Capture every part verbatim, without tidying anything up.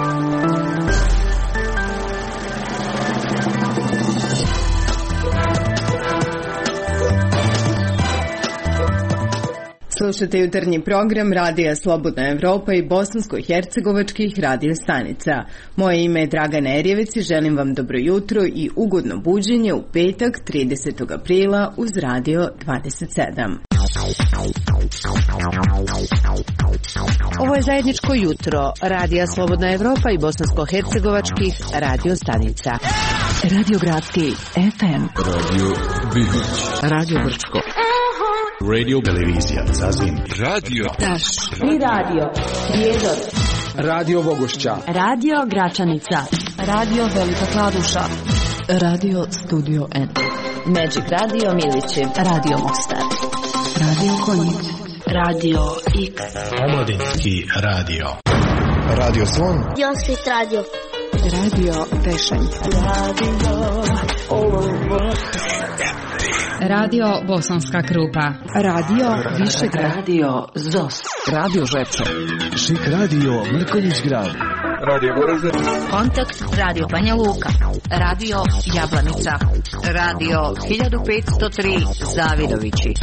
Slušate jutarnji program Radija Slobodna Evropa i bosansko-hercegovačkih radio stanica. Moje ime je Dragana Erjević i želim vam dobro jutro i ugodno buđenje u petak tridesetog aprila uz Radio dvadeset sedam. Ovo je zajedničko jutro Radija Slobodna Evropa i bosansko-hercegovačkih radio stanica. Radio Gradski F M, Radio Bihić, Radio Brčko, Radio Televizija Zazvin, Radio Taš i Radio Prijedor, Radio Vogošća, Radio Gračanica, Radio Velika Kladuša, Radio Studio N, Magic Radio Milići, Radio Mostar, Radio Konjic, Radio X, Omladinski radio, Radio Slon, Josvit Radio, Radio Tešanj, Radio Olovo, Radio Bosanska Krupa, Radio Višegrad, Radio Zos, Radio Žepče, Šik Radio Mrkonjić Grad, Radio Goražde, Kontakt Radio Banja Luka, Radio Jablanica, Radio hiljadu petsto tri Zavidovići.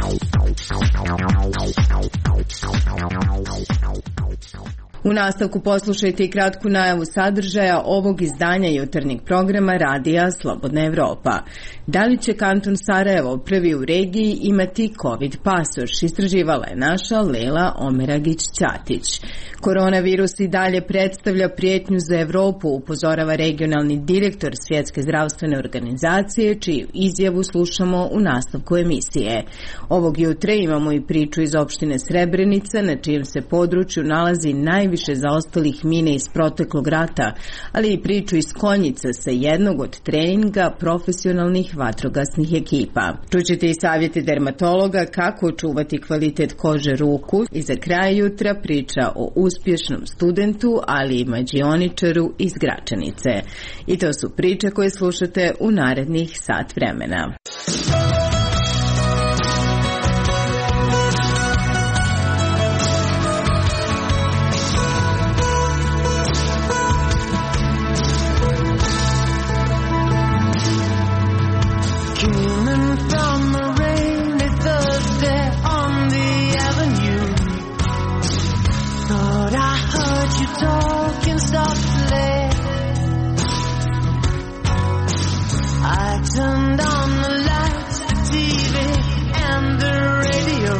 U nastavku poslušajte i kratku najavu sadržaja ovog izdanja jutarnjeg programa Radija Slobodna Evropa. Da li će kanton Sarajevo prvi u regiji imati COVID pasoš, istraživala je naša Lela Omeragić-Ćatić. Koronavirus i dalje predstavlja prijetnju za Evropu, upozorava regionalni direktor Svjetske zdravstvene organizacije, čiju izjavu slušamo u nastavku emisije. Ovog jutra imamo i priču iz opštine Srebrenica, na čijem se području nalazi najviše više zaostalih mina iz proteklog rata, ali i priču iz Konjica sa jednog od treninga profesionalnih vatrogasnih ekipa. Čućete i savjete dermatologa kako očuvati kvalitet kože ruku i za kraj jutra priča o uspješnom studentu, ali i mađioničaru iz Gračanice. I to su priče koje slušate u narednih sat vremena. Talking softly, I turned on the lights, the T V, and the radio.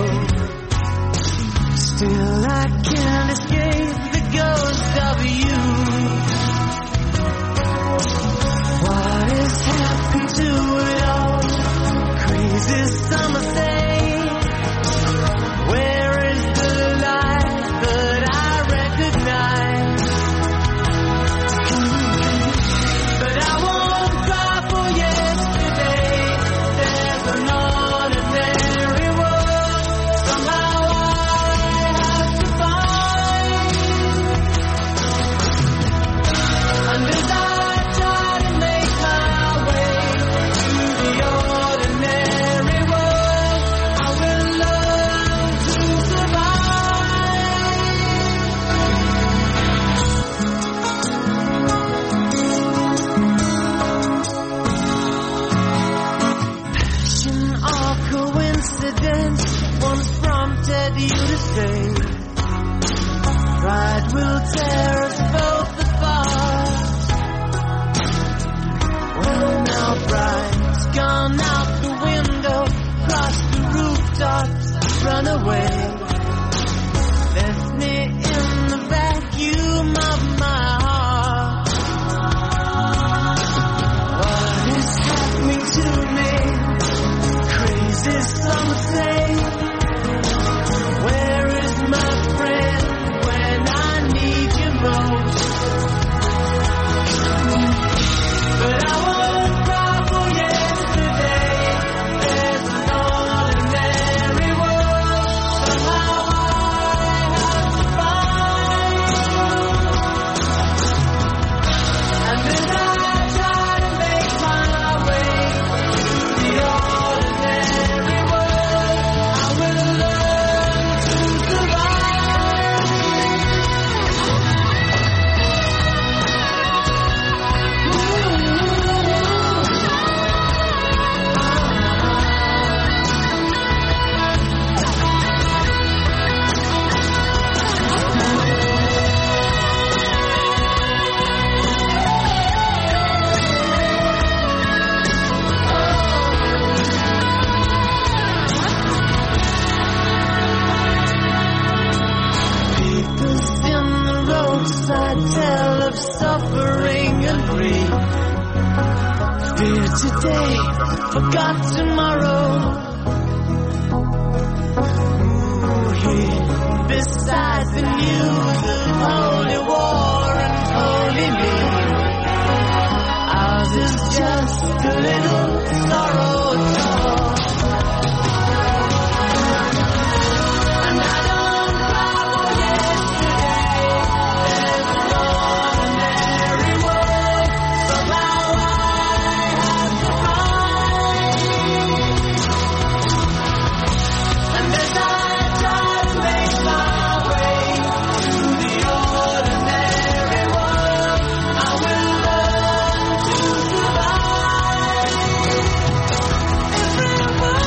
Still I can't escape the ghost of you. What has happened to it all? Crazy summer thing. Where is the light that I recognize? Find suffering and grief. Fear today, forgot tomorrow. Ooh, here beside the news of holy war and holy me. Ours is just a little sorrow talk. And I don't cry for yesterday. There's an ordinary world. Somehow I have to find. And as I try to make my way through the ordinary world, I will learn to survive. Everyone.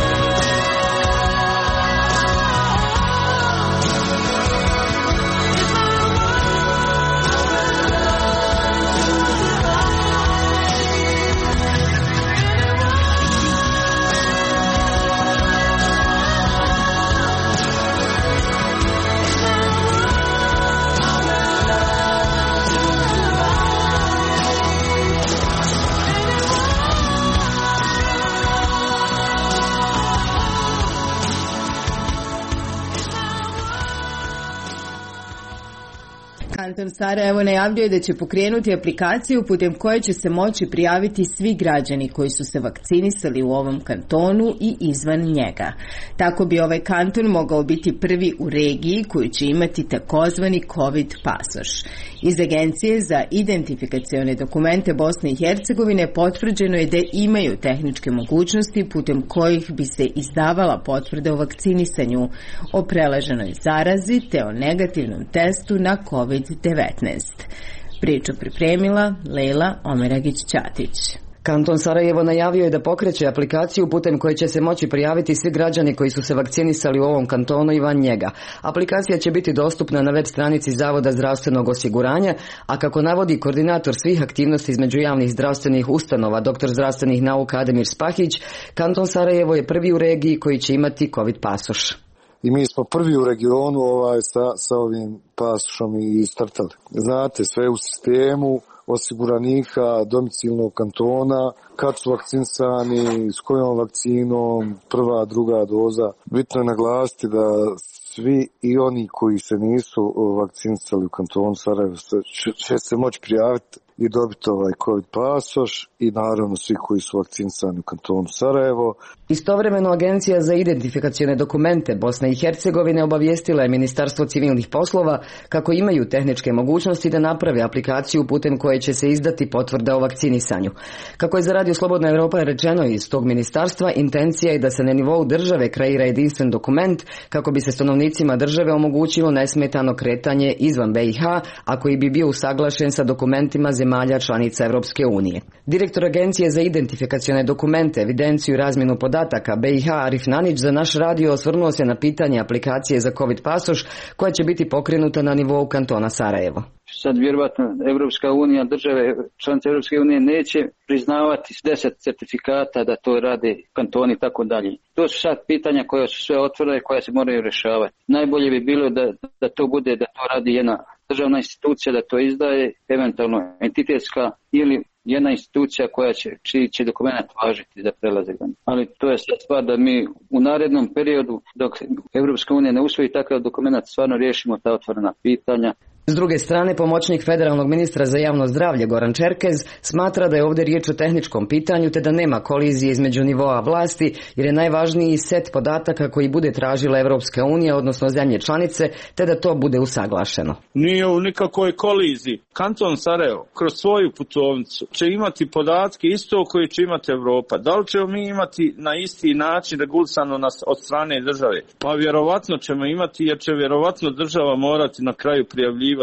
Kanton Sarajevo najavljuje da će pokrenuti aplikaciju putem koje će se moći prijaviti svi građani koji su se vakcinisali u ovom kantonu i izvan njega. Tako bi ovaj kanton mogao biti prvi u regiji koji će imati takozvani COVID pasoš. Iz Agencije za identifikacione dokumente Bosne i Hercegovine potvrđeno je da imaju tehničke mogućnosti putem kojih bi se izdavala potvrda o vakcinisanju, o preleženoj zarazi te o negativnom testu na COVID devetnaest. Priču pripremila Lejla Omeragić-Ćatić. Kanton Sarajevo najavio je da pokreće aplikaciju putem koje će se moći prijaviti svi građani koji su se vakcinisali u ovom kantonu i van njega. Aplikacija će biti dostupna na web stranici Zavoda zdravstvenog osiguranja, a kako navodi koordinator svih aktivnosti između javnih zdravstvenih ustanova, doktor zdravstvenih nauka Ademir Spahić, Kanton Sarajevo je prvi u regiji koji će imati COVID pasoš. I mi smo prvi u regionu ovaj, sa, sa ovim pasošom i startali. Znate, sve u sistemu osiguranika domicilnog kantona, kad su vakcinisani, s kojom vakcinom, prva, druga doza. Bitno je naglasiti da svi i oni koji se nisu vakcinisali u kantonu Sarajevo će, će se moći prijaviti i dobiti ovaj COVID pasoš i naravno svi koji su vakcinisani u kantonu Sarajevo. Istovremeno Agencija za identifikacione dokumente Bosne i Hercegovine obavijestila je Ministarstvo civilnih poslova kako imaju tehničke mogućnosti da naprave aplikaciju putem koje će se izdati potvrda o vakcinisanju. Kako je za Radio Slobodna Evropa rečeno iz tog ministarstva, intencija je da se na nivou države kreira jedinstven dokument kako bi se stanovnicima države omogućilo nesmetano kretanje izvan B i H, a koji bi bio usaglašen sa dokumentima zemalja članica Europske unije. Direktor Agencije za identifikacione dokumente, evidenciju i razmjenu podataka B i H Arif Nanić za naš radio osvrnuo se na pitanje aplikacije za COVID pasoš koja će biti pokrenuta na nivou kantona Sarajevo. Sad vjerovatno Evropska unija, države članice Evropske unije neće priznavati deset certifikata da to rade kantoni i tako dalje. To su sad pitanja koja su sve otvorena i koja se moraju rješavati. Najbolje bi bilo da, da to bude, da to radi jedna državna institucija, da to izdaje, eventualno entitetska ili jedna institucija koja će, čiji će dokument važiti za prelazak. Ali to je sad stvar da mi u narednom periodu, dok Evropska unija ne usvoji takav dokument, stvarno riješimo ta otvorena pitanja. S druge strane, pomoćnik federalnog ministra za javno zdravlje Goran Čerkez smatra da je ovdje riječ o tehničkom pitanju te da nema kolizije između nivoa vlasti, jer je najvažniji set podataka koji bude tražila Evropska unija, odnosno zemlje članice, te da to bude usaglašeno. Nije u nikakvoj koliziji. Kanton Sarajevo kroz svoju putovnicu će imati podatke isto koje će imati Evropa. Da li ćemo mi imati na isti način regulisano od strane države? Pa vjerovatno ćemo imati, jer će vjerovatno država morati na kraju prijavljivati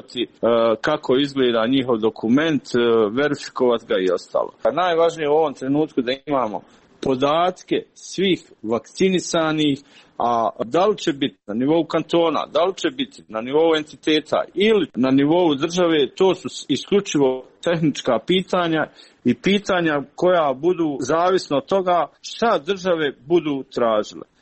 kako izgleda njihov dokument, verifikovati ga i ostalo. Najvažnije u ovom trenutku da imamo podatke svih vakcinisanih, a da li će biti na nivou kantona, da li će biti na nivou entiteta ili na nivou države, to su isključivo tehnička pitanja i pitanja koja budu zavisno od toga šta države budu tražile.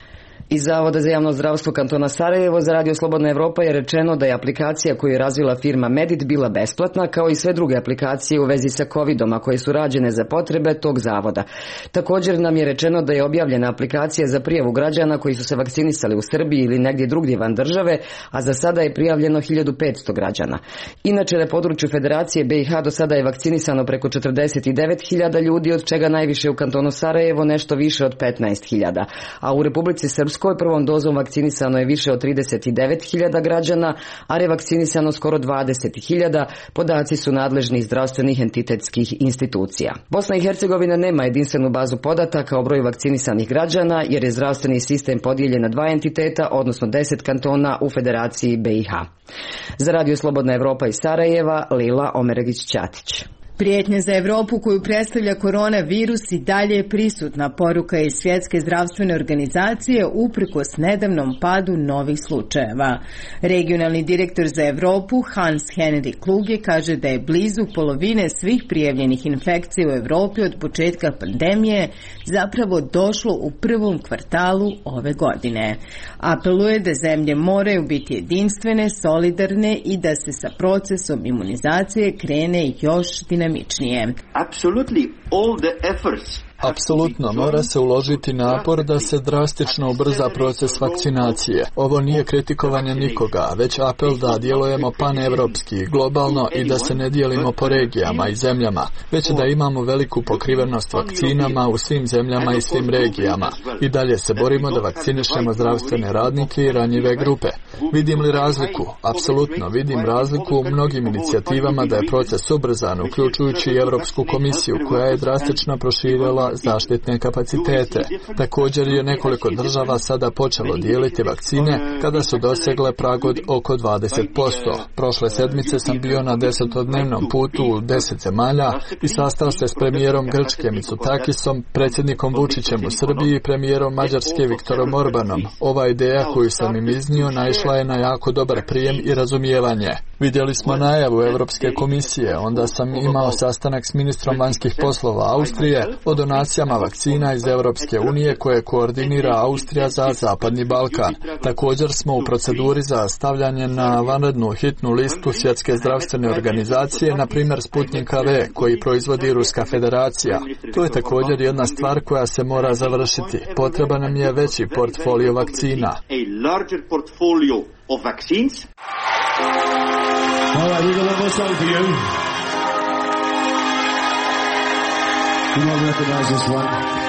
Iz Zavoda za javno zdravstvo kantona Sarajevo za Radio Slobodna Evropa je rečeno da je aplikacija koju je razvila firma Medit bila besplatna, kao i sve druge aplikacije u vezi sa covidom, a koje su rađene za potrebe tog zavoda. Također nam je rečeno da je objavljena aplikacija za prijavu građana koji su se vakcinisali u Srbiji ili negdje drugdje van države, a za sada je prijavljeno hiljadu petsto građana. Inače, na području Federacije B i H do sada je vakcinisano preko četrdeset devet hiljada ljudi, od čega najviše u kantonu Sarajevo, nešto više od petnaest hiljada, a u Republici Srpskoj prvom dozom vakcinisano je više od trideset devet hiljada građana, a revakcinisano skoro dvadeset hiljada, podaci su nadležnih zdravstvenih entitetskih institucija. Bosna i Hercegovina nema jedinstvenu bazu podataka o broju vakcinisanih građana, jer je zdravstveni sistem podijeljen na dva entiteta, odnosno deset kantona u Federaciji B i H. Za Radio Slobodna Evropa iz Sarajeva, Lila Omeregić-Ćatić. Prijetnja za Evropu koju predstavlja koronavirus i dalje je prisutna, poruka iz Svjetske zdravstvene organizacije uprkos nedavnom padu novih slučajeva. Regionalni direktor za Evropu Hans Henry Kluge kaže da je blizu polovine svih prijavljenih infekcija u Evropi od početka pandemije zapravo došlo u prvom kvartalu ove godine. Apeluje da zemlje moraju biti jedinstvene, solidarne i da se sa procesom imunizacije krene još dinamičnije. Absolutely all the efforts. Apsolutno, mora se uložiti napor da se drastično ubrza proces vakcinacije. Ovo nije kritikovanje nikoga, već apel da djelujemo panevropski, globalno i da se ne dijelimo po regijama i zemljama, već da imamo veliku pokrivenost vakcinama u svim zemljama i svim regijama. I dalje se borimo da vakcinišemo zdravstvene radnike i ranjive grupe. Vidim li razliku? Apsolutno, vidim razliku u mnogim inicijativama da je proces ubrzan, uključujući i Europsku komisiju, koja je drastično proširila zaštitne kapacitete. Također je nekoliko država sada počelo dijeliti vakcine kada su dosegle prag od oko dvadeset posto. Prošle sedmice sam bio na desetodnevnom putu u deset zemalja i sastao se s premijerom Grčke Mitsotakisom, predsjednikom Vučićem u Srbiji i premijerom Mađarske Viktorom Orbanom. Ova ideja koju sam im iznio naišla je na jako dobar prijem i razumijevanje. Vidjeli smo najavu Europske komisije, onda sam imao sastanak s ministrom vanjskih poslova Austrije o donacijama vakcina iz Europske unije koje koordinira Austrija za Zapadni Balkan. Također smo u proceduri za stavljanje na vanrednu hitnu listu Svjetske zdravstvene organizacije, na primjer Sputnik V, koji proizvodi Ruska federacija. To je također jedna stvar koja se mora završiti. Potreba nam je veći portfolio vakcina. All right, we're gonna have a song for you. You won't recognize this one.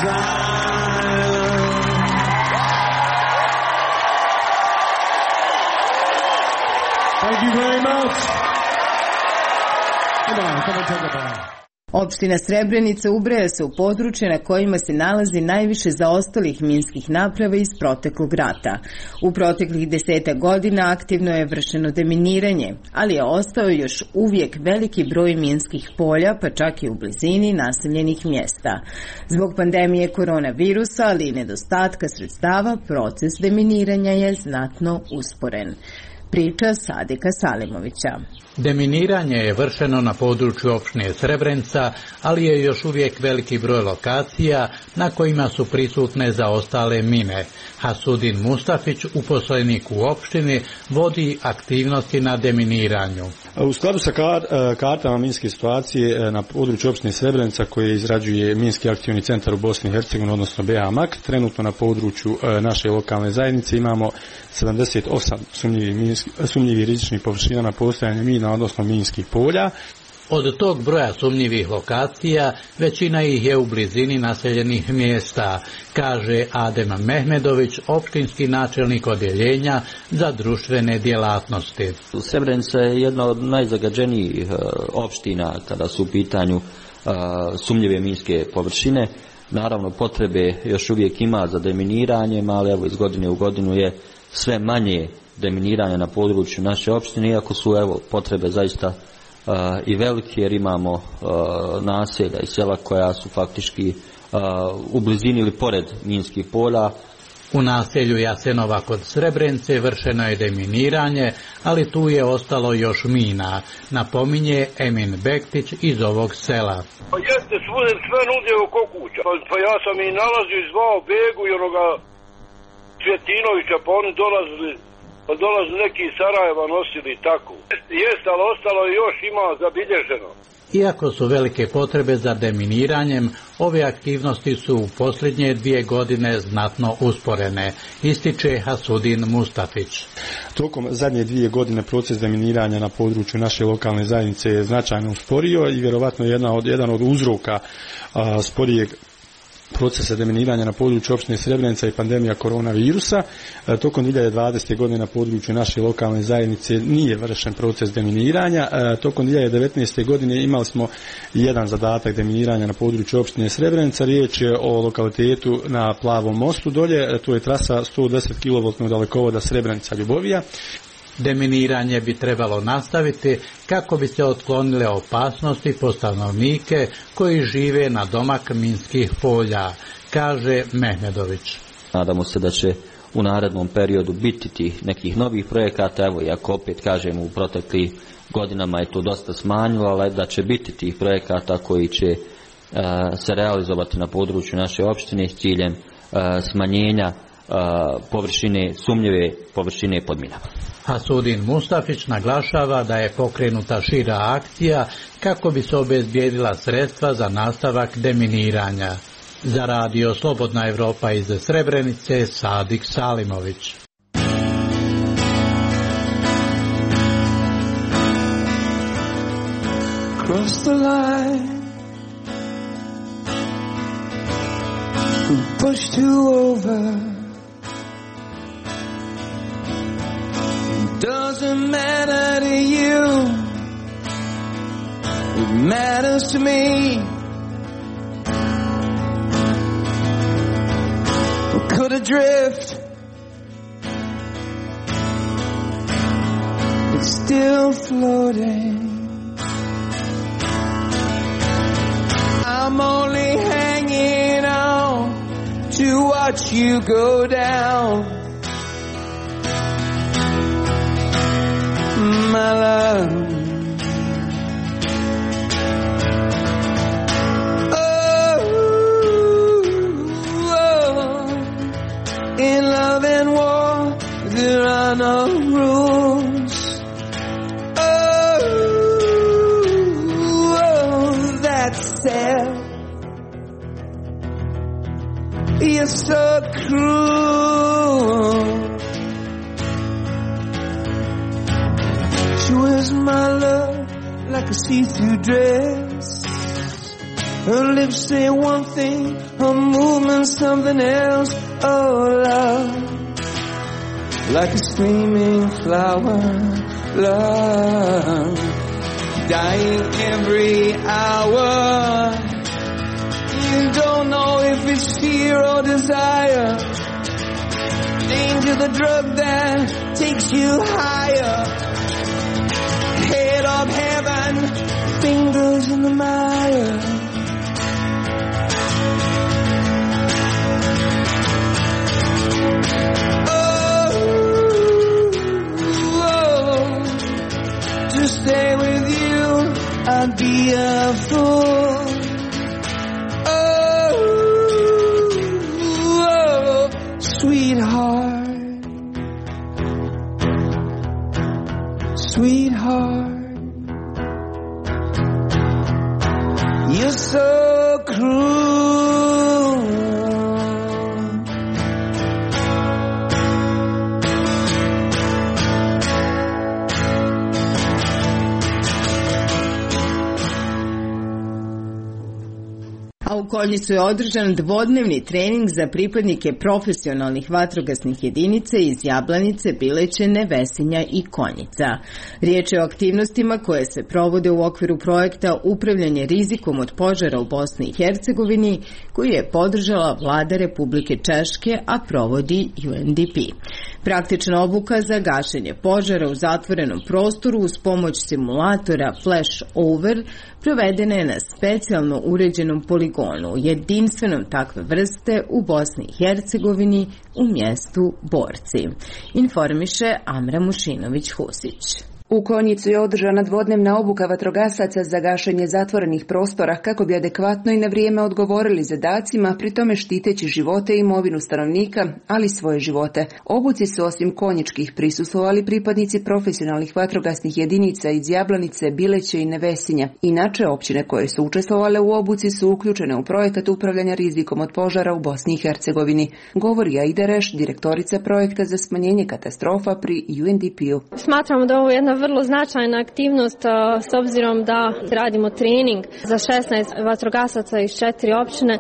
Thank you very much. Come on, come on, take a bow. Opština Srebrenica ubraja se u područje na kojima se nalazi najviše zaostalih minskih naprava iz proteklog rata. U proteklih deseta godina aktivno je vršeno deminiranje, ali je ostao još uvijek veliki broj minskih polja, pa čak i u blizini naseljenih mjesta. Zbog pandemije koronavirusa, ali i nedostatka sredstava, proces deminiranja je znatno usporen. Priča Sadika Salimovića. Deminiranje je vršeno na području opštine Srebrenica, ali je još uvijek veliki broj lokacija na kojima su prisutne zaostale mine. Hasudin Mustafić, uposlenik u opštini, vodi aktivnosti na deminiranju. U skladu sa kartama minske situacije na području opštine Srebrenica koje izrađuje Minski akcioni centar u Bosni i Hercegovini, odnosno B A M A K, trenutno na području naše lokalne zajednice imamo sedamdeset osam sumnjivih, sumnjivih rizičnih površina na postojanje mina, odnosno minskih polja. Od tog broja sumnjivih lokacija većina ih je u blizini naseljenih mjesta, kaže Adem Mehmedović, opštinski načelnik odjeljenja za društvene djelatnosti. Srebrenica je jedna od najzagađenijih opština kada su u pitanju sumnjive minske površine. Naravno, potrebe još uvijek ima za deminiranjem, ali evo iz godine u godinu je sve manje deminiranja na području naše opštine, iako su evo potrebe zaista uh, i velike, jer imamo uh, naselja i sela koja su faktički uh, u blizini ili pored minskih polja. U naselju Jasenova kod Srebrenice vršeno je deminiranje, ali tu je ostalo još mina, napominje Emin Bektić iz ovog sela. Pa jeste, sve, sve nudje oko kuća. Pa, pa ja sam i nalazio i zvao Begu i onoga Cvjetinovića, pa oni dolazili, pa dolazili neki iz Sarajeva nosili tako. Jeste, ali ostalo još ima zabilježeno. Iako su velike potrebe za deminiranjem, ove aktivnosti su u posljednje dvije godine znatno usporene, ističe Hasudin Mustafić. Tokom zadnje dvije godine proces deminiranja na području naše lokalne zajednice je značajno usporio i vjerovatno jedna od, jedan od uzroka a, sporijeg procesa deminiranja na području opštine Srebrenica i pandemija koronavirusa. E, tokom dvije hiljade dvadesete. godine na području naše lokalne zajednice nije vršen proces deminiranja. E, tokom dvije hiljade devetnaeste. godine imali smo jedan zadatak deminiranja na području opštine Srebrenica. Riječ je o lokalitetu na Plavom mostu dolje. E, to je trasa sto deset kilovoltnog dalekovoda Srebrenica-Ljubovija. Deminiranje bi trebalo nastaviti kako bi se otklonile opasnosti po stanovnike koji žive na domak minskih polja, kaže Mehmedović. Nadamo se da će u narednom periodu biti tih nekih novih projekata, evo iako opet kažem u proteklih godinama je to dosta smanjilo, ali da će biti tih projekata koji će uh, se realizovati na području naše opštine s ciljem uh, smanjenja uh, površine, sumnjive površine pod minama. Hasudin Mustafić naglašava da je pokrenuta šira akcija kako bi se obezbijedila sredstva za nastavak deminiranja. Za radio Slobodna Evropa iz Srebrenice, Sadik Salimović. Cross the line, pushed you over. Doesn't matter to you, it matters to me. We could adrift, but still floating. I'm only hanging on to watch you go down. My love, oh, oh, in love and war there are no rules. Oh, oh, that's sad. You're so cruel. She wears my love like a see-through dress. Her lips say one thing, a movement, something else. Oh, love, like a screaming flower, love, dying every hour. You don't know if it's fear or desire. Danger, the drug that takes you higher. Head of heaven, fingers in the mire. To stay with you, I'd be a fool. Oh, oh, sweetheart, sweetheart, you're so cruel. A u Konjicu je održan dvodnevni trening za pripadnike profesionalnih vatrogasnih jedinica iz Jablanice, Bileće, Nevesinja i Konjica. Riječ je o aktivnostima koje se provode u okviru projekta Upravljanje rizikom od požara u Bosni i Hercegovini, koju je podržala Vlada Republike Češke, a provodi U N D P. Praktična obuka za gašenje požara u zatvorenom prostoru uz pomoć simulatora Flash Over provedena je na specijalno uređenom poligonu, jedinstvenom takve vrste u Bosni i Hercegovini u mjestu Borci. Informiše Amra Mušinović-Husić. U Konjicu je održana dvodnevna obuka vatrogasaca za gašenje zatvorenih prostora kako bi adekvatno i na vrijeme odgovorili zadacima, pri tome štiteći živote i imovinu stanovnika, ali i svoje živote. Obuci su osim konjičkih prisustvovali pripadnici profesionalnih vatrogasnih jedinica iz Jablanice, Bileće i Nevesinja. Inače, općine koje su učestvovale u obuci su uključene u projekat upravljanja rizikom od požara u Bosni i Hercegovini, govori Aida Reš, direktorica projekta za smanjenje katastrofa pri U N D P-u. Smatramo da ovo je jedna vrlo značajna aktivnost s obzirom da radimo trening za šesnaest vatrogasaca iz četiri općine,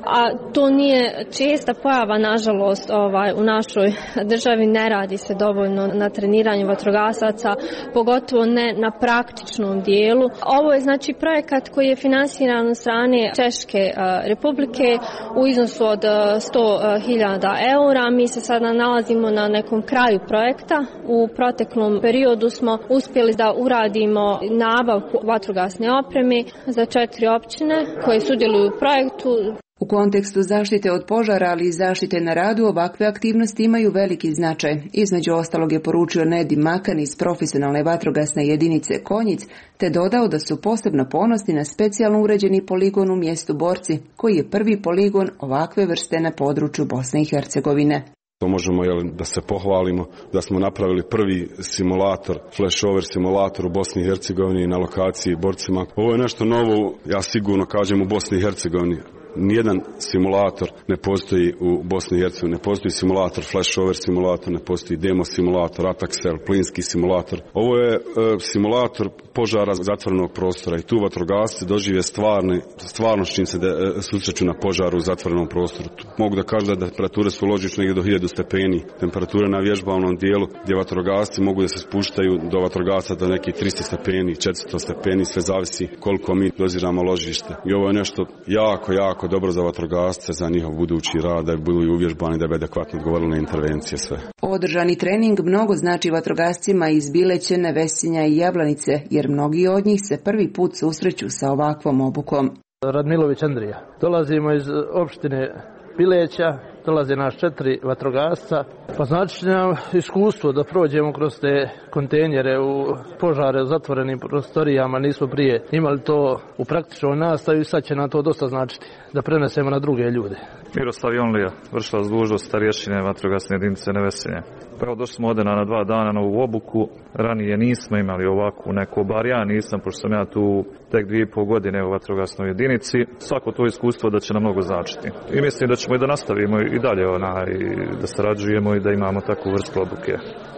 a to nije česta pojava, nažalost, ovaj, u našoj državi ne radi se dovoljno na treniranju vatrogasaca, pogotovo ne na praktičnom dijelu. Ovo je znači projekat koji je finansiran od strane Češke Republike u iznosu od sto hiljada eura. Mi se sada nalazimo na nekom kraju projekta. U proteklom periodu smo uspjeli da uradimo nabavku vatrogasne opreme za četiri općine koje sudjeluju u projektu. U kontekstu zaštite od požara, ali i zaštite na radu, ovakve aktivnosti imaju veliki značaj. Između ostalog je poručio Nedi Makan iz profesionalne vatrogasne jedinice Konjic, te dodao da su posebno ponosni na specijalno uređeni poligon u mjestu Borci, koji je prvi poligon ovakve vrste na području Bosne i Hercegovine. To možemo jel, da se pohvalimo da smo napravili prvi simulator, flashover simulator u Bosni i Hercegovini na lokaciji Borcima. Ovo je nešto novo, ja sigurno kažem, u Bosni i Hercegovini. Nijedan simulator ne postoji u Bosni i Hercegovini. Ne postoji simulator, flashover simulator, ne postoji demo simulator, Ataxel, plinski simulator. Ovo je e, simulator požara zatvorenog prostora i tu vatrogasci dožive stvarni, stvarno s čim se de, e, susreću na požaru u zatvorenom prostoru. Tu mogu da kažem da temperature su ložične negdje do hiljadu stepeni. Temperature na vježbavnom dijelu gdje vatrogasci mogu da se spuštaju do vatrogasca do nekih tristo stepeni, četiristo stepeni, sve zavisi koliko mi doziramo ložište. I ovo je nešto jako, jako dobro za vatrogasce, za njihov budući rad, da budu uvježbani, da bi adekvatno odgovorili na intervencije sve. Održani trening mnogo znači vatrogascima iz Bileće, Nevesinja i Jablanice, jer mnogi od njih se prvi put susreću sa ovakvom obukom. Radmilović Andrija. Dolazimo iz opštine Bileća, dolaze nas četiri vatrogasca, pa znači nam iskustvo da prođemo kroz te kontejnere u požare u zatvorenim prostorijama, nismo prije imali to u praktičnoj nastavi, sad će nam to dosta značiti da prenesemo na druge ljude. Miroslav Jonlija, vršilac dužnosti starješine vatrogasne jedinice Nevesinje. Pa evo došli smo ovdje na dva dana na ovu obuku, ranije nismo imali ovakvu neku, bar ja nisam, pošto sam ja tu tek dvije i pol godine u vatrogasnoj jedinici. Svako to iskustvo da će nam mnogo značiti. I mislim da ćemo i da nastavimo i dalje onaj, da sarađujemo i da imamo takvu vrstu obuke.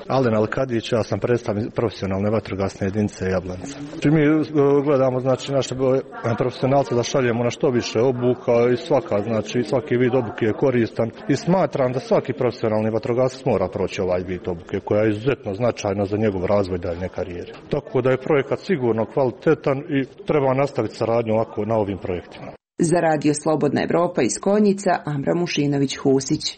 Alen Alkadić, ja sam predstavnik profesionalne vatrogasne jedinice Jablanica. Mi gledamo znači naše profesionalce da šaljemo na što više obuka i svaka, znači svaki vid obuke je koristan i smatram da svaki profesionalni vatrogasac mora proći ovaj vid obuke koja je izuzetno značajna za njegov razvoj daljnje karijere. Tako da je projekat sigurno kvalitetan i treba nastaviti saradnju ovako na ovim projektima. Za Radio Slobodna Evropa iz Konjica, Amra Mušinović-Husić.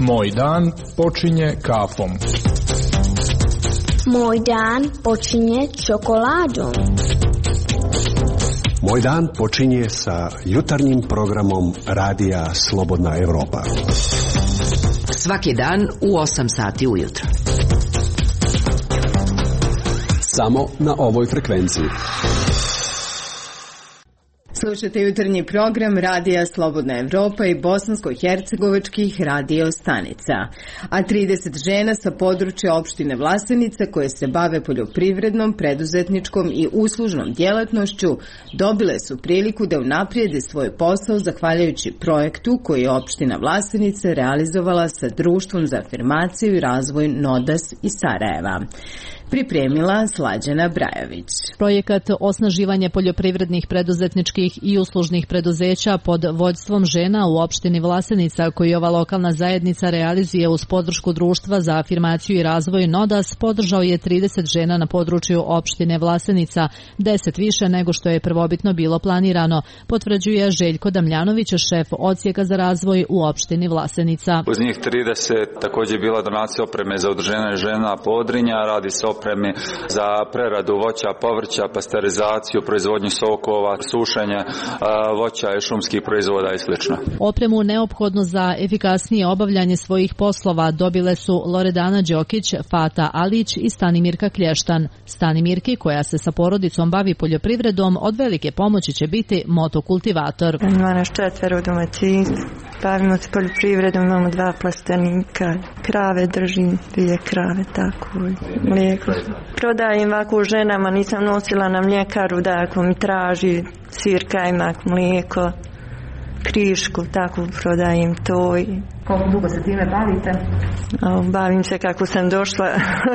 Moj dan počinje kafom. Moj dan počinje čokoladom. Moj dan počinje sa jutarnjim programom Radija Slobodna Evropa. Svaki dan u osam sati ujutro. Samo na ovoj frekvenciji. Slušajte jutarnji program Radija Slobodna Evropa i bosansko-hercegovačkih radio stanica. A trideset žena sa područja opštine Vlasenica koje se bave poljoprivrednom, preduzetničkom i uslužnom djelatnošću dobile su priliku da unaprijede svoj posao zahvaljujući projektu koji je opština Vlasenica realizovala sa Društvom za afirmaciju i razvoj NODAS iz Sarajeva. Pripremila Slađana Brajović. Projekat osnaživanje poljoprivrednih, preduzetničkih i uslužnih preduzeća pod vođstvom žena u opštini Vlasenica, koji ova lokalna zajednica realizuje uz podršku Društva za afirmaciju i razvoj NODAS, podržao je trideset žena na području opštine Vlasenica, deset više nego što je prvobitno bilo planirano, potvrđuje Željko Damljanović, šef odsjeka za razvoj u opštini Vlasenica. Uz njih trideset također je bila donacija opreme za udruženje žena Podrinja, radi se o opremi za preradu voća, povrća, pasterizaciju, proizvodnju sokova, sušenje voća i šumskih proizvoda i sl. Opremu neophodnu za efikasnije obavljanje svojih poslova dobile su Loredana Đokić, Fata Alić i Stanimirka Klještan. Stanimirki, koja se sa porodicom bavi poljoprivredom, od velike pomoći će biti motokultivator. Ima nas četvero u domaćinstvu, bavimo se poljoprivredom, imamo dva plastenika, krave držim, dvije krave, tako, mlijeko. Prodajem ovako ženama, nisam nosila na mljekaru da ako mi traži sir, kajmak, mlijeko, krišku, tako prodajem to. Koliko dugo se time bavite? Bavim se kako sam došla,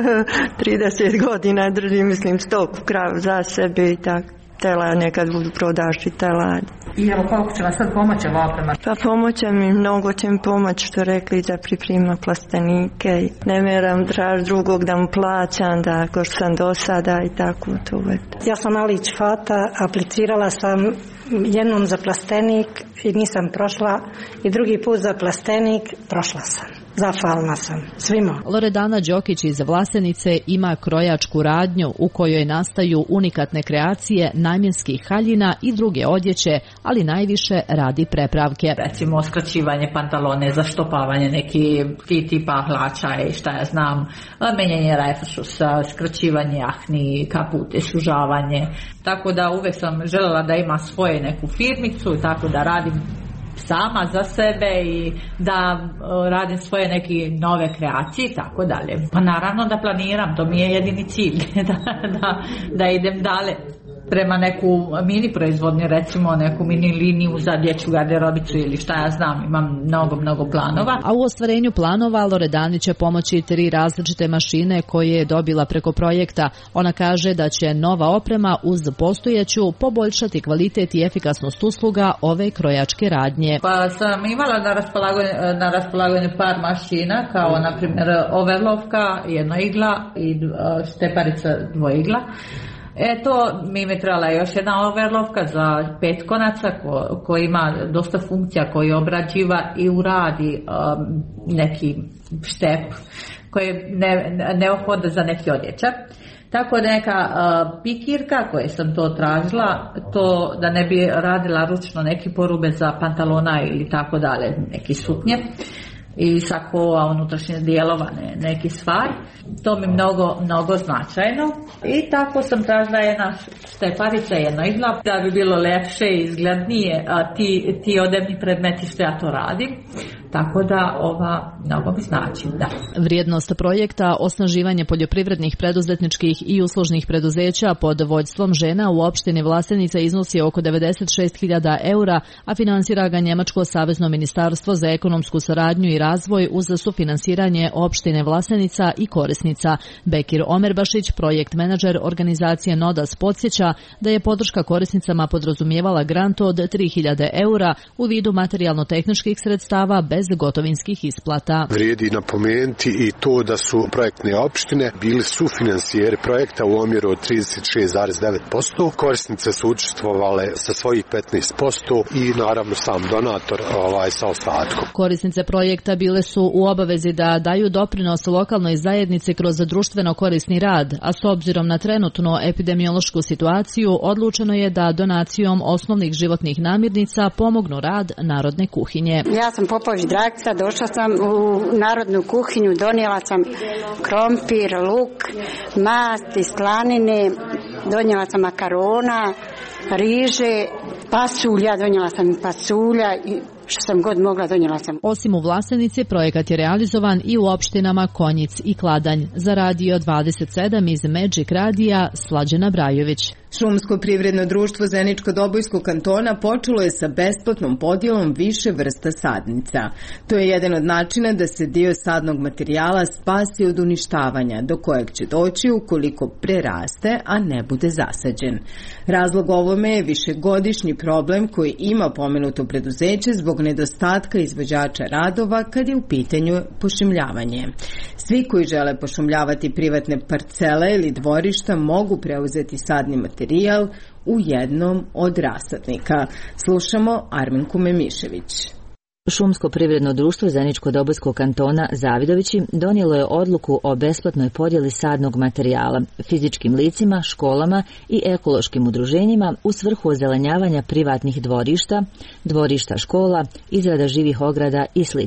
trideset godina držim, mislim, stoku kravu za sebe i tako. Tela nekad budu prodaši telad. I evo koliko će vam sad pomoći ova oprema? Pa pomoće mi, mnogo će mi pomoći, što rekli da priprema plastenike. Ne moram traži drugog da mu plaćam, da ako što sam do sada i tako to. Ja sam Alić Fata, aplicirala sam jednom za plastenik i nisam prošla i drugi put za plastenik prošla sam. Zahvalna sam svima. Loredana Đokić iz Vlasenice ima krojačku radnju u kojoj nastaju unikatne kreacije namjenskih haljina i druge odjeće, ali najviše radi prepravke. Recimo skraćivanje pantalone, zaštopavanje neki tipa hlača i šta ja znam, menjanje rajfušusa, skraćivanje ahni, kapute, sužavanje. Tako da uvek sam željela da ima svoje neku firmicu i tako da radim sama za sebe i da uh, radim svoje neke nove kreacije i tako dalje. Pa naravno da planiram, to mi je jedini cilj, da, da, da idem dalje prema neku mini proizvodnju, recimo neku mini liniju za dječju garderobicu ili šta ja znam, imam mnogo, mnogo planova. A u ostvarenju planova Loredani će pomoći tri različite mašine koje je dobila preko projekta. Ona kaže da će nova oprema uz postojeću poboljšati kvalitet i efikasnost usluga ove krojačke radnje. Pa sam imala na raspolaganju, na raspolaganju par mašina, kao na primjer overlovka, jedna igla i šteparica dvoigla. E to mi je trebala još jedna overlovka za pet konaca ko, koji ima dosta funkcija, koji obrađiva i uradi um, neki štep koji je ne, neophodan za neki odjećak. Tako da neka uh, pikirka koje sam to tražila, to da ne bi radila ručno neki porube za pantalona ili tako dalje, neki suknje i sakova, unutrašnje dijelovane neki stvari. To mi mnogo, mnogo značajno. I tako sam tražila jedna šteparica, jedno igla, da bi bilo lepše i izglednije a ti, ti odevni predmeti što ja to radim. Tako da ova mnogo mi znači, da. Vrijednost projekta osnaživanje poljoprivrednih, preduzetničkih i uslužnih preduzeća pod vođstvom žena u opštini Vlasenica iznosi oko devedeset šest hiljada eura, a finansira ga Njemačko savezno ministarstvo za ekonomsku saradnju i razvoj uz sufinansiranje opštine Vlasenica i korisnica. Bekir Omerbašić, projekt menadžer organizacije NODAS, podsjeća da je podrška korisnicama podrazumijevala grant od tri hiljade eura u vidu materijalno-tehničkih sredstava bez bez gotovinskih isplata. Vrijedi napomenuti i to da su projektne opštine bili sufinansijeri projekta u omjeru od trideset šest zarez devet posto. Korisnice su učestvovale sa svojih petnaest posto i naravno sam donator ovaj, sa ostatkom. Korisnice projekta bile su u obavezi da daju doprinos lokalnoj zajednici kroz društveno korisni rad, a s obzirom na trenutnu epidemiološku situaciju odlučeno je da donacijom osnovnih životnih namirnica pomognu rad Narodne kuhinje. Ja sam Popović Dragica, došla sam u Narodnu kuhinju, donijela sam krompir, luk, masti, slanine, donijela sam makarona, riže, pasulja, donijela sam pasulja i što sam god mogla, donijela sam. Osim u Vlasenici, projekat je realizovan i u opštinama Konjic i Kladanj. Za Radio dvadeset sedam iz Magic Radija, Slađana Brajović. Šumsko privredno društvo Zeničko-Dobojskog kantona počelo je sa besplatnom podjelom više vrsta sadnica. To je jedan od načina da se dio sadnog materijala spasi od uništavanja, do kojeg će doći ukoliko preraste, a ne bude zasađen. Razlog ovome je višegodišnji problem koji ima pomenuto preduzeće zbog nedostatka izvođača radova kad je u pitanju pošumljavanje. Svi koji žele pošumljavati privatne parcele ili dvorišta mogu preuzeti sadni materijal u jednom od rasadnika. Slušamo Armenku Memišević. Šumsko privredno društvo Zeničko-Dobojskog kantona Zavidovići donijelo je odluku o besplatnoj podjeli sadnog materijala fizičkim licima, školama i ekološkim udruženjima u svrhu ozelenjavanja privatnih dvorišta, dvorišta škola, izrada živih ograda i sl.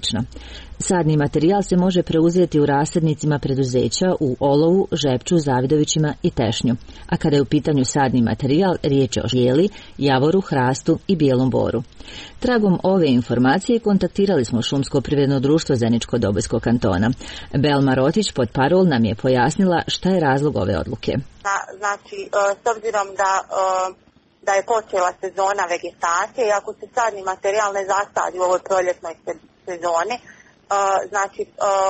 Sadni materijal se može preuzeti u rasadnicima preduzeća u Olovu, Žepču, Zavidovićima i Tešnju. A kada je u pitanju sadni materijal, riječ je o jeli, javoru, hrastu i bijelom boru. Tragom ove informacije kontaktirali smo Šumsko privredno društvo Zeničko-Dobojskog kantona. Belma Rotić pod parol nam je pojasnila šta je razlog ove odluke. Znači, s obzirom da, da je počela sezona vegetacije i ako se sadni materijal ne zasadi u ovoj proljetnoj sezoni, znači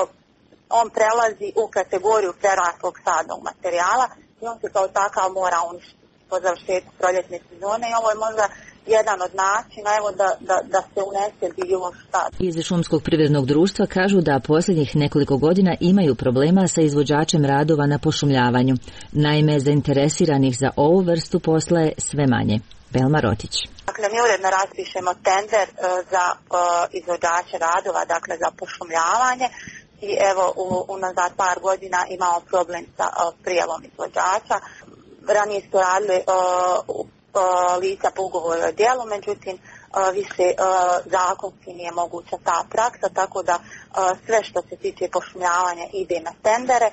on prelazi u kategoriju preraslog sadnog materijala i on se kao takav mora uništiti po završetku proljetne sezone i ovo je možda jedan od načina evo da, da, da se unese bilo šta. Iz Šumskog privrednog društva kažu da posljednjih nekoliko godina imaju problema sa izvođačem radova na pošumljavanju. Naime, zainteresiranih za ovu vrstu posla je sve manje. Belma Rotić. Dakle, mi uredno raspišemo tender uh, za uh, izvođače radova, dakle za pošumljavanje i evo u, unazad par godina imamo problem sa uh, prijavom izvođača. Ranije su radili uh, uh, lica po ugovoru o djelu, međutim uh, više uh, zakonski nije moguća ta praksa, tako da uh, sve što se tiče pošumljavanja ide na tendere.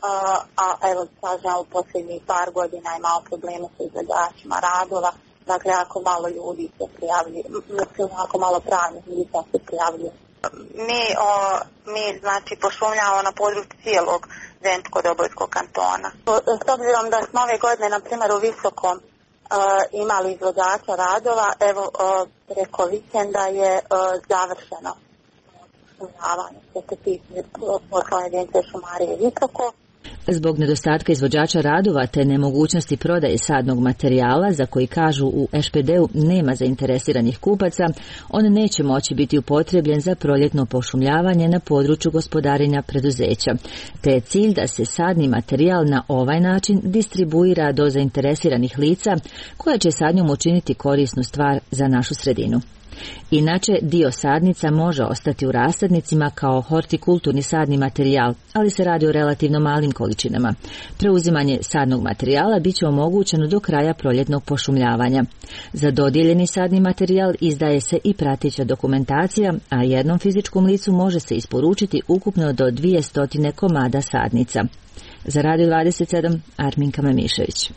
Uh, a evo, kažem, u posljednjih par godina imamo problema sa izvođačima radova. Dakle, jako malo ljudi se prijavljuje, jako malo pravnih lica se prijavljuje. Mi, o, mi znači, pošumljavamo na području cijelog Zeničko-Dobojskog kantona. S obzirom da smo ove godine, na primjer, u Visokom uh, imali izvođača radova, evo, uh, preko vikenda je uh, završeno pošumljavanje što se tiče lokalne jedinice šumarije Visoko. Zbog nedostatka izvođača radova te nemogućnosti prodaje sadnog materijala, za koji kažu u eš pe de u nema zainteresiranih kupaca, on neće moći biti upotrebljen za proljetno pošumljavanje na području gospodarenja preduzeća. Te je cilj da se sadni materijal na ovaj način distribuira do zainteresiranih lica, koja će sadnjom učiniti korisnu stvar za našu sredinu. Inače, dio sadnica može ostati u rasadnicima kao hortikulturni sadni materijal, ali se radi o relativno malim količinama. Preuzimanje sadnog materijala bit će omogućeno do kraja proljetnog pošumljavanja. Za dodijeljeni sadni materijal izdaje se i prateća dokumentacija, a jednom fizičkom licu može se isporučiti ukupno do dvjesto komada sadnica. Za Radio dvadeset sedam, Arminka Memišević.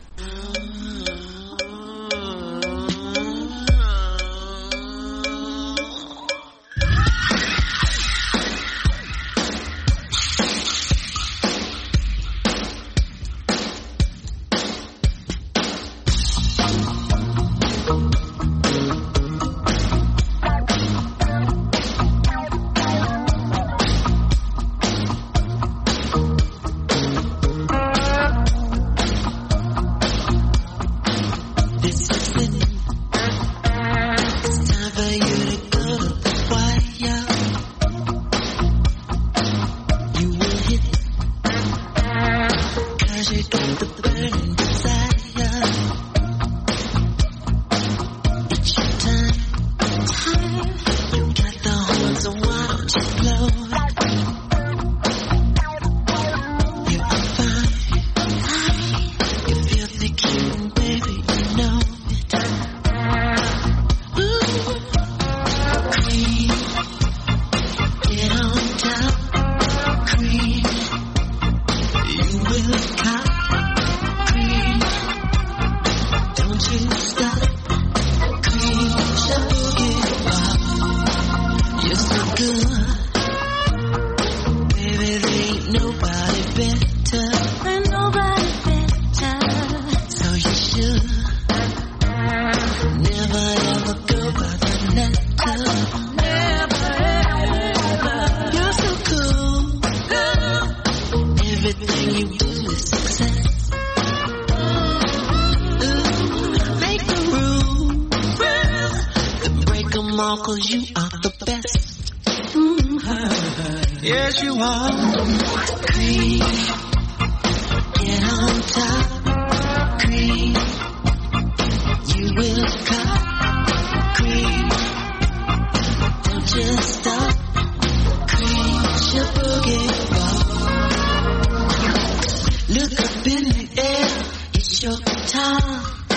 the burning desire. It's your time, time. You got the horn, so why don't you blow it? You are fine, fine. You feel the king, baby, you know it. Ooh, queen, get on top, queen. You will cop, queen. Don't you stop, queen. Boogie Wop, you're so good, baby. There ain't nobody better, ain't nobody better. So you should never ever go by the letter. Never ever. You're so cool, girl. Everything you do is success. Ooh, make the rules, then break them all, 'cause you are the best. Mm, yes, you are. Queen, get on top, queen. You will come, queen. Don't just stop, queen. Your boogie wop. Look up in the air, it's your time.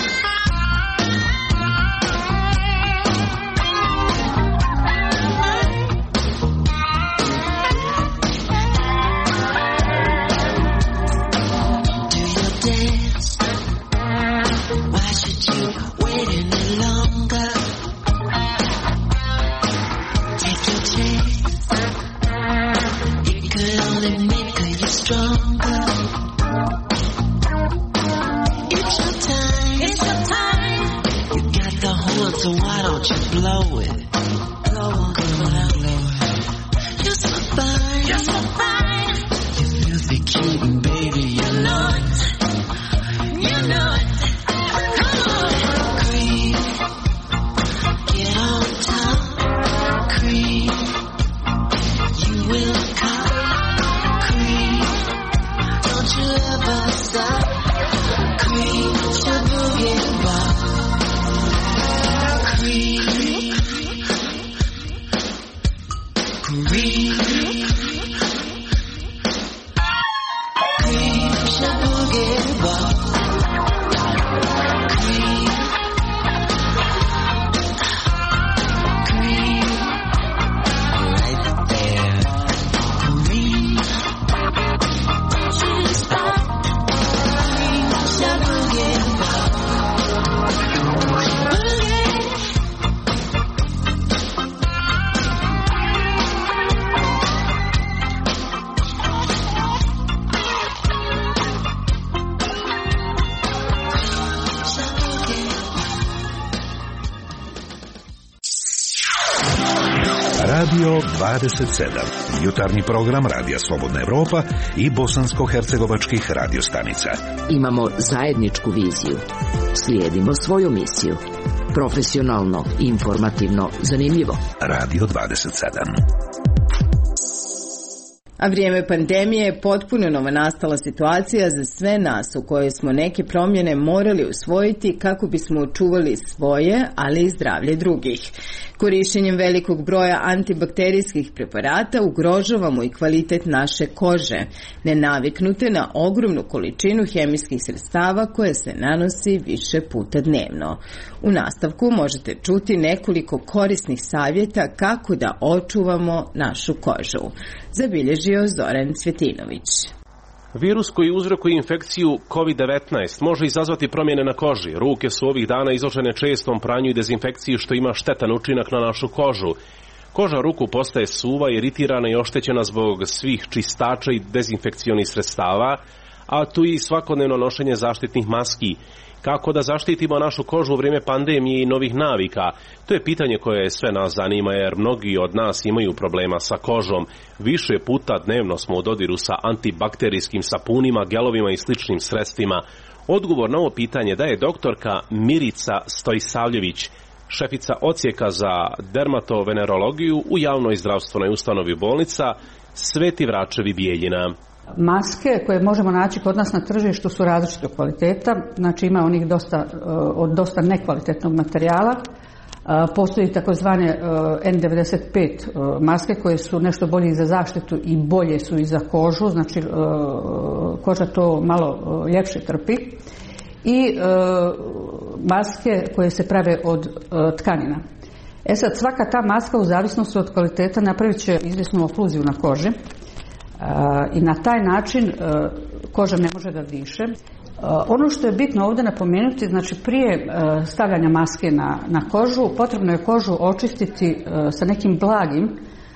Do your dance. Why should you wait any longer? Take your chance. It could only make you stronger. It's your time. It's your time. You got the horn, so why don't you blow it? Blow on, come on, blow it. You're so fine. You're so fine. You filthy cute, and baby, you know it. You know it. Come on, queen. Get on top, queen. You will come, queen. Don't you ever stop, queen. Your boogie wop, queen. Queen. Queen, your boogie wop, queen. Queen, right there, queen. Don't you stop, queen. Your boogie wop, boogie. Radio dvadeset sedam, jutarnji program Radija Slobodna Evropa i bosansko-hercegovačkih radiostanica. Imamo zajedničku viziju. Slijedimo svoju misiju. Profesionalno, informativno, zanimljivo. Radio dvadeset sedam. A vrijeme pandemije je potpuno novonastala situacija za sve nas u kojoj smo neke promjene morali usvojiti kako bismo očuvali svoje, ali i zdravlje drugih. Korištenjem velikog broja antibakterijskih preparata ugrožavamo i kvalitet naše kože, nenaviknute na ogromnu količinu hemijskih sredstava koje se nanosi više puta dnevno. U nastavku možete čuti nekoliko korisnih savjeta kako da očuvamo našu kožu. Zabilježio Zoran Cvjetinović. Virus koji uzrokuje infekciju kovid devetnaest može izazvati promjene na koži. Ruke su ovih dana izložene čestom pranju i dezinfekciji što ima štetan učinak na našu kožu. Koža ruku postaje suva, iritirana i oštećena zbog svih čistača i dezinfekcionih sredstava, a tu i svakodnevno nošenje zaštitnih maski. Kako da zaštitimo našu kožu u vrijeme pandemije i novih navika? To je pitanje koje sve nas zanima jer mnogi od nas imaju problema sa kožom. Više puta dnevno smo u dodiru sa antibakterijskim sapunima, gelovima i sličnim sredstvima. Odgovor na ovo pitanje daje doktorka Mirica Stojsavljević, šefica odsjeka za dermatovenerologiju u javnoj zdravstvenoj ustanovi bolnica Sveti Vračevi Bijeljina. Maske koje možemo naći kod nas na tržištu su različitog kvaliteta, znači ima onih dosta, od dosta nekvalitetnog materijala. Postoji takozvane en devedeset pet maske koje su nešto bolje i za zaštitu i bolje su i za kožu, znači koža to malo ljepše trpi. I maske koje se prave od tkanina. E sad, svaka ta maska u zavisnosti od kvaliteta napravit će izvjesnu ofluziju na koži i na taj način koža ne može da diše. Ono što je bitno ovdje napomenuti, znači prije stavljanja maske na, na kožu, potrebno je kožu očistiti sa nekim blagim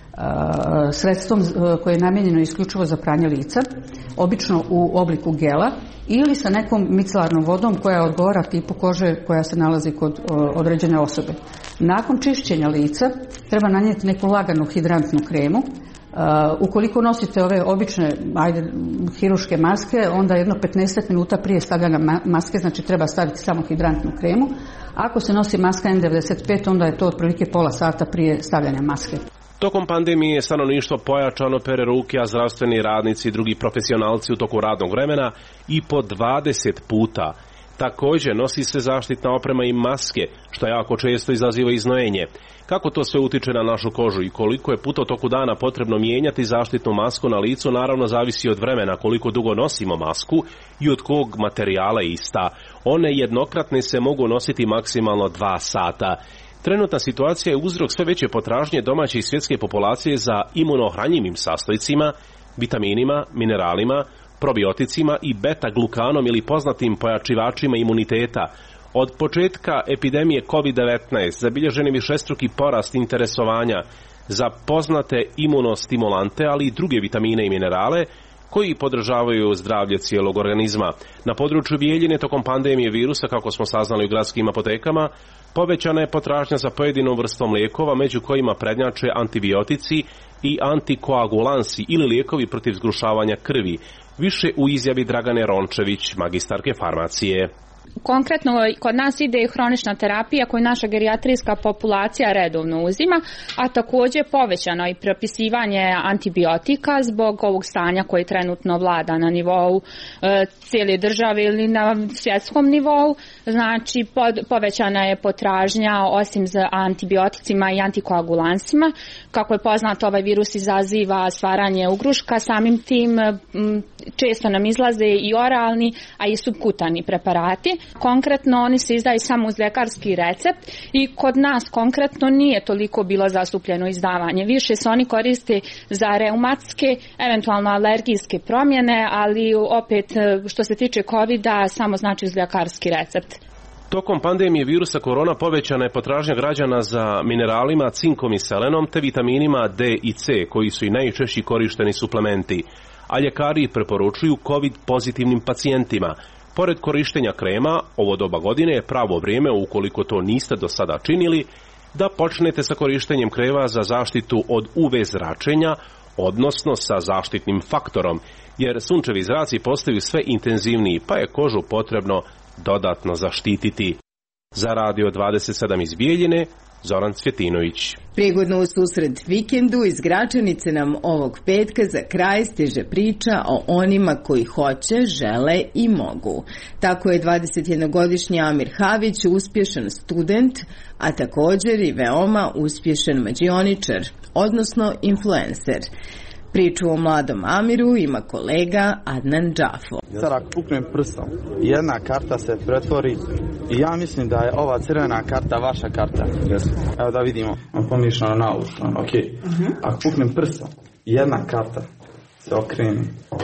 sredstvom koje je namijenjeno isključivo za pranje lica, obično u obliku gela, ili sa nekom micelarnom vodom koja odgovara tipu kože koja se nalazi kod određene osobe. Nakon čišćenja lica treba nanijeti neku laganu hidrantnu kremu. Uh, ukoliko nosite ove obične ajde, hiruške maske, onda jedno petnaest minuta prije stavljanja ma- maske, znači treba staviti samo hidrantnu kremu. Ako se nosi maska en devedeset pet, onda je to otprilike pola sata prije stavljanja maske. Tokom pandemije stanovništvo pojačano pere ruke, a zdravstveni radnici i drugi profesionalci u toku radnog vremena i po dvadeset puta. Također nosi se zaštitna oprema i maske, što jako često izaziva iznojenje. Kako to sve utiče na našu kožu i koliko je puta u toku dana potrebno mijenjati zaštitnu masku na licu, naravno zavisi od vremena koliko dugo nosimo masku i od kog materijala je ista. One jednokratne se mogu nositi maksimalno dva sata. Trenutna situacija je uzrok sve veće potražnje domaće i svjetske populacije za imunohranjivim sastojcima, vitaminima, mineralima, probioticima i beta-glukanom ili poznatim pojačivačima imuniteta. Od početka epidemije kovid devetnaest zabilježen je višestruki porast interesovanja za poznate imunostimulante, ali i druge vitamine i minerale koji podržavaju zdravlje cijelog organizma. Na području Bijeljine tokom pandemije virusa, kako smo saznali u gradskim apotekama, povećana je potražnja za pojedinom vrstom lijekova, među kojima prednjače antibiotici i antikoagulansi ili lijekovi protiv zgrušavanja krvi. Više u izjavi Dragane Rončević, magistarke farmacije. Konkretno, kod nas ide i hronična terapija koju naša gerijatrijska populacija redovno uzima, a također povećano i propisivanje antibiotika zbog ovog stanja koje trenutno vlada na nivou e, cijele države ili na svjetskom nivou. Znači, pod, povećana je potražnja osim za antibioticima i antikoagulansima. Kako je poznato, ovaj virus izaziva stvaranje ugruška, samim tim m, često nam izlaze i oralni, a i subkutani preparati. Konkretno oni se izdaju samo uz ljekarski recept i kod nas konkretno nije toliko bilo zastupljeno izdavanje. Više se oni koriste za reumatske, eventualno alergijske promjene, ali opet što se tiče covida samo znači uz ljekarski recept. Tokom pandemije virusa korona povećana je potražnja građana za mineralima, cinkom i selenom te vitaminima D i C, koji su i najčešći korišteni suplementi, a ljekari preporučuju covid pozitivnim pacijentima. Pored korištenja krema, ovo doba godine je pravo vrijeme, ukoliko to niste do sada činili, da počnete sa korištenjem krema za zaštitu od U V zračenja, odnosno sa zaštitnim faktorom, jer sunčevi zraci postaju sve intenzivniji, pa je kožu potrebno dodatno zaštititi. Za Radio dvadeset sedam iz Bijeljine, Zoran Cvjetinović. Prigodno u susret vikendu iz Gračanice nam ovog petka za kraj stiže priča o onima koji hoće, žele i mogu. Tako je dvadesetjednogodišnji Amir Havić uspješan student, a također i veoma uspješan mađioničar, odnosno influencer. Priču o mladom Amiru ima kolega Adnan Džafo. Sad ako puknem prstom, jedna karta se pretvori i ja mislim da je ova crvena karta vaša karta. Evo da vidimo, pomišljeno na ovu stranu, ok. Ako puknem prstom, jedna karta se okrene.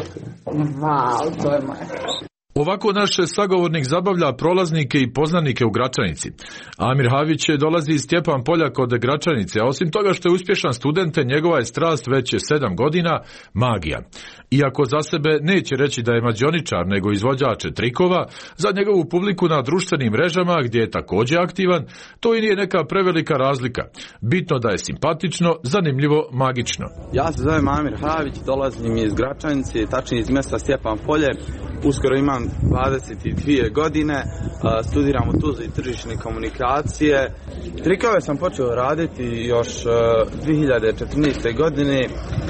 Wow, to je moje. Ovako naš sagovornik zabavlja prolaznike i poznanike u Gračanici. Amir Havić dolazi iz Stjepan Polja kod Gračanice, a osim toga što je uspješan student, njegova je strast već sedam godina magija. Iako za sebe neće reći da je mađioničar, nego izvođač trikova, za njegovu publiku na društvenim mrežama, gdje je također aktivan, to i nije neka prevelika razlika. Bitno da je simpatično, zanimljivo, magično. Ja se zovem Amir Havić, dolazim iz Gračanice, tačnije iz mjesta Stjepan Polje. Uskoro imam dvadeset dvije godine, studiram u Tuzli tržišne komunikacije. Trikove sam počeo raditi još dvije hiljade četrnaeste. godine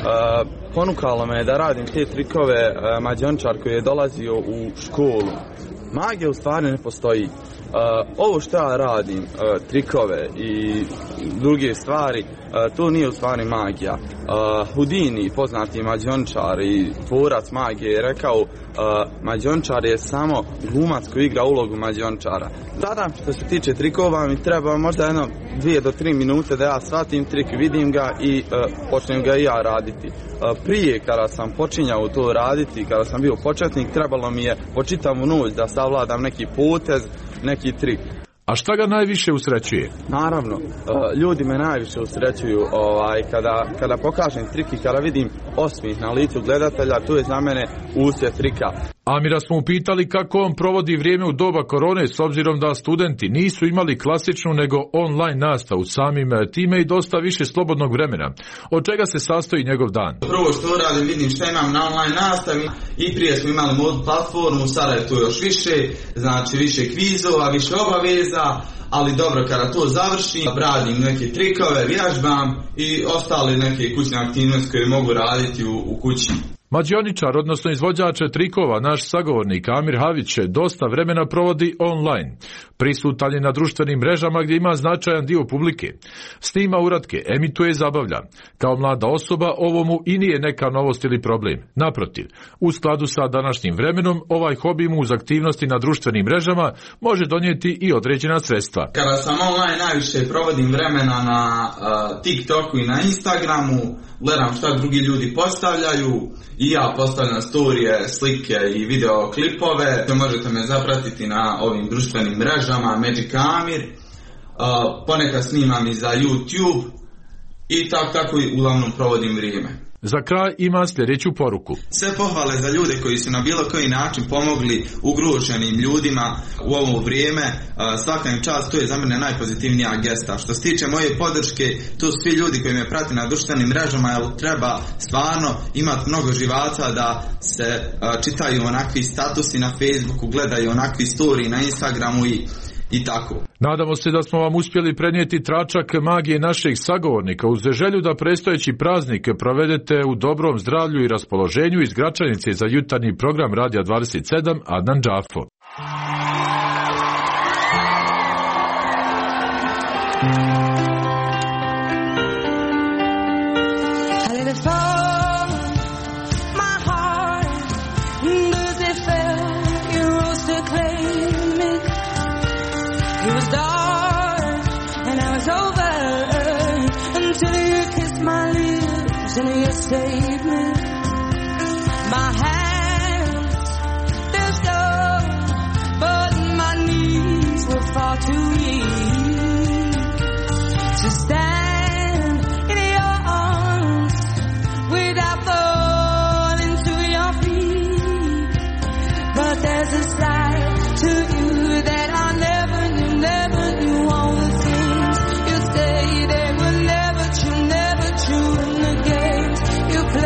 ponukalo me da radim te trikove mađiončar koji je dolazio u školu. Magija u stvari ne postoji. Uh, ovo što ja radim, uh, trikove i druge stvari, uh, to nije u stvari magija. Uh, Houdini, poznati mađiončar i tvorac magije, je rekao uh, mađiončar je samo glumac koji igra ulogu mađiončara. Tada, što se tiče trikova, mi treba možda jedno dvije do tri minute da ja shvatim trik, vidim ga i uh, počnem ga i ja raditi. Uh, prije, kada sam počinjao to raditi, kada sam bio početnik, trebalo mi je po čitavu noć da savladam neki potez, neki trik. A šta ga najviše usrećuje? Naravno, ljudi me najviše usrećuju ovaj, kada, kada pokažem trik i kada vidim osmijeh na licu gledatelja, to je za mene uspjeh trika. Amira smo upitali kako on provodi vrijeme u doba korone s obzirom da studenti nisu imali klasičnu nego online nastavu samim time i dosta više slobodnog vremena. Od čega se sastoji njegov dan? Prvo što radim, vidim šta imam na online nastavi i prije smo imali mod platformu, sada je to još više, znači više kvizova, više obaveza, ali dobro, kada to završim, radim neke trikove, vježbam i ostale neke kućne aktivnosti koje mogu raditi u, u kući. Mađioničar, odnosno izvođač trikova, naš sagovornik Amir Havić, dosta vremena provodi online. Prisutan je na društvenim mrežama gdje ima značajan dio publike. Snima uratke, emituje i zabavlja. Kao mlada osoba ovo mu i nije neka novost ili problem. Naprotiv, u skladu sa današnjim vremenom, ovaj hobi mu uz aktivnosti na društvenim mrežama može donijeti i određena sredstva. Kada sam online najviše provodim vremena na uh, TikToku i na Instagramu, gledam šta drugi ljudi postavljaju i ja postavljam storije, slike i video klipove. Možete me zapratiti na ovim društvenim mrežama Magic Amir, uh, ponekad snimam i za YouTube i tako tako i uglavnom provodim vrijeme. Za kraj ima sljedeću poruku. Sve pohvale za ljude koji su na bilo koji način pomogli ugroženim ljudima u ovo vrijeme. Svaka im čast, to je za mene najpozitivnija gesta. Što se tiče moje podrške, to su svi ljudi koji me prate na društvenim mrežama, jer treba stvarno imati mnogo živaca da se čitaju onakvi statusi na Facebooku, gledaju onakvi storiji na Instagramu i I tako. Nadamo se da smo vam uspjeli prenijeti tračak magije našeg sagovornika uz želju da predstojeći praznik provedete u dobrom zdravlju i raspoloženju. Iz Gračanice za jutarnji program Radija dvadeset sedam Adnan Džafo. And you saved me. My hands, they're stone, but my knees were far too weak to stand in your arms without falling to your feet. But there's a side to you that I never knew, never knew. All the things you say, they were never true, never true. And the games you play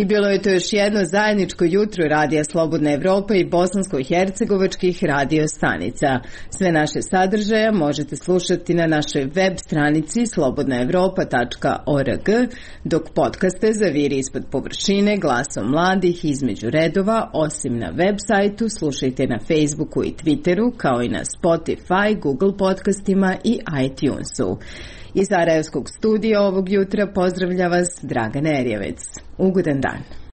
bilo je to još jedno zajedničko jutro Radija Slobodna Evropa i bosansko-hercegovačkih radio stanica. Sve naše sadržaje možete slušati na našoj web stranici slobodna evropa tačka org, dok podcaste zaviri ispod površine glasom mladih između redova, osim na web sajtu, slušajte na Facebooku i Twitteru, kao i na Spotify, Google podcastima i iTunesu. Iz Sarajevskog studija ovog jutra pozdravlja vas Dragan Erjevec. Ugodan dan.